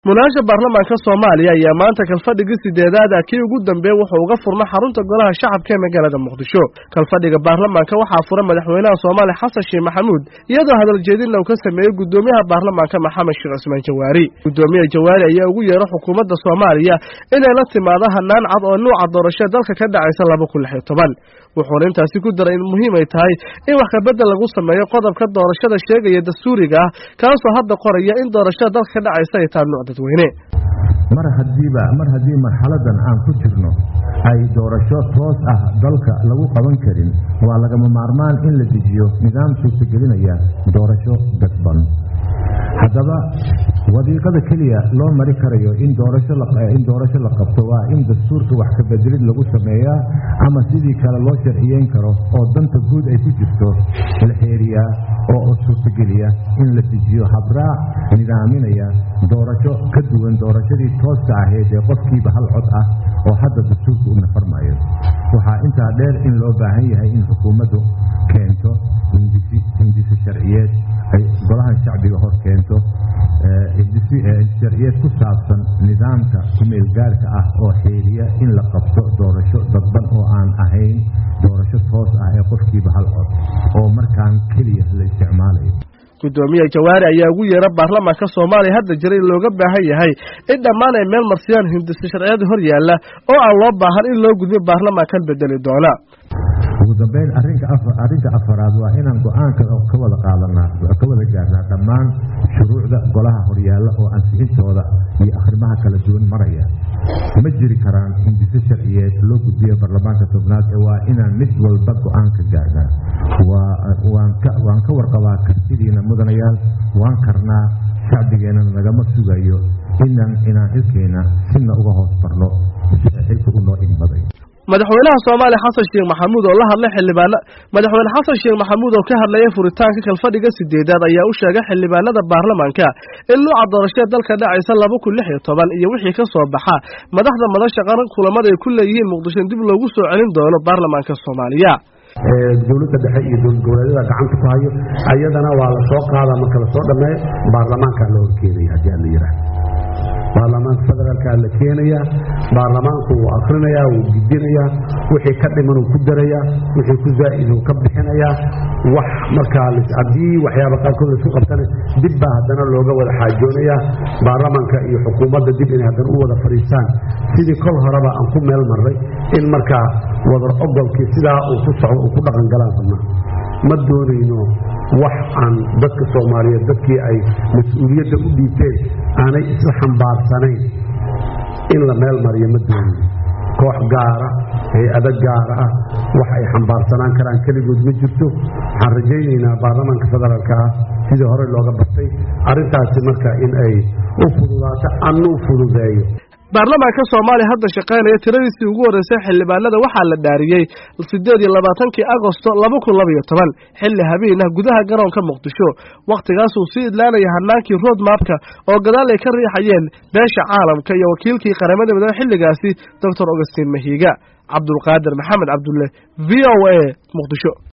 munaasha baarlamaanka Soomaaliya ayaa maanta kalfadhiga sideedaad kii ugu dambeeyay wuxuu uga furmay xarunta golaha shacabka ee magaalada Muqdisho. Kalfadhiga baarlamaanka waxaa furay madaxweynaha Soomaaliya Xasan Sheikh Maxamuud iyadoo hadal jeedin uu ka sameeyay gudoomiyaha baarlamaanka Maxamed Sheikh Cusmaan Jawaari. Gudoomiyaha Jawaari ayaa ugu yeeray xukuumadda Soomaaliya inay la timaado hanaan cad oo nooca doorashada dalka ka dhacaysa 2016. wuxuuna intaasi ku daray in muhiim ay tahay in wax ka bedel lagu sameeyo qodobka doorashada sheegaya dastuuriga ah kaasoo hadda qoraya in doorashada dalka ka dhacaysa ay tahay nooc dadweyne mar haddii marxaladan aan ku jirno ay doorasho toos ah dalka lagu qaban karin waa lagama maarmaan in la dejiyo nidaam suurtagelinaya doorasho dadban. haddaba wadiiqada keliya loo mari karayo in doorasho la qabto waa in dastuurka wax ka bedelid lagu sameeyaa ama sidii kale loo sharciyeyn karo oo danta guud ay ku jirto la xeeriyaa oo suurtageliya in la dejiyo habraac nidaaminaya doorasho ka duwan doorashadii tooska ahayd ee qofkiiba hal cod ah oo hadda dastuurka u nafarmayo. waxaa intaa dheer in loo baahan yahay in xukuumaddu keento hindisi sharciyeed ay golaha shacbiga hor keento sharciyeed ku saabsan nidaamka kumeel gaarka ah oo xeeriya in la qabto doorasho dadban oo aan ahayn doorasho toos ah ee qofkiiba hal cod oo markaan keliya la isticmaalayo. gudoomiyaha Jawaari ayaa ugu yeeray baarlamaanka Soomaaliya hadda jiray looga baahan yahay in dhammaan ay meel marsiyaan hindisi sharciyeed hor yaala oo aan loo baahan in loo gudbiyo baarlamaankan bedeli doona. ugu dambeyn arrinta afaraad waa inaan go'aanka ka wada gaarnaa dhammaan shuruucda golaha horyaalla oo ansixintooda iyo arrimaha kala duwan maraya. ma jiri karaan hindise sharciyeed loo gudbiyo baarlamaanka tobnaad ee waa inaan mid walba go'aan ka gaarnaa. waan ka warqabaa kartidiina mudanayaal waan karnaa shacbigeena nagama sugayo inaan xilkeena sina uga hoos barno xilka u noo idmaday. madaxweynaha Soomaaliya Xasan Sheikh Maxamuud oo la hadlay madaxweyne Xasan Sheikh Maxamuud oo ka hadlay furitaanka kalfadhiga sideedaad ayaa u sheegay xildhibaanada baarlamaanka in nooca doorashada dalka dhacaysa 2016 iyo wixii ka soo baxa madaxda madasha qaran kulamada ay ku leeyihiin Muqdisho dib loogu soo celin doono baarlamaanka Soomaaliya. dawladda dhexe iyo dowladda gacanta ku hayo ayadana waa la soo qaadaa marka la soo dhameeyo baarlamaanka loo keenayo hadii la yiraahdo baarlamaanka federaalka la keenaya baarlamaanku uu akhrinayaa uu gudbinayaa wixii ka dhiman uu ku darayaa wixii ku zaa'id uu ka bixinayaa wax markaa hadii waxyaabo qaarkood la isku qabtana dib baa haddana looga wada xaajoonayaa baarlamaanka iyo xukuumadda dib inay haddana u wada fadhiistaan sidii kol horeba aan ku meel marray in markaa wadar ogolkii sidaa uu ku socdo uu ku dhaqan galaan rabnaa. ma doonayno wax aan dadka Soomaaliyeed dadkii ay mas'uuliyadda u dhiibteen aanay isla xambaarsanayn in la meel mariyo. ma doonayno koox gaara hay'ado gaara ah wax ay xambaarsanaan karaan keligood ma jirto. waxaan rajaynaynaa baarlamaanka federaalka ah sidii hore looga bartay arrintaasi marka in ay u fududaato annu fududeeyo. baarlamaanka Soomaaliya hadda shaqeynaya tiradiisii ugu horeysay xildhibaanada waxaa la dhaariyay 18 Agoosto 2012 xilli habeen ah gudaha garoonka Muqdisho. waqtigaas uu sii idlaanaya hanaankii road mapka oo gadaal ay ka riixayeen beesha caalamka iyo wakiilkii qaramada midoobay xilligaasi Dr. Augustin Mahiga. Cabdulqaadir Maxamed Cabdulle VOA Muqdisho.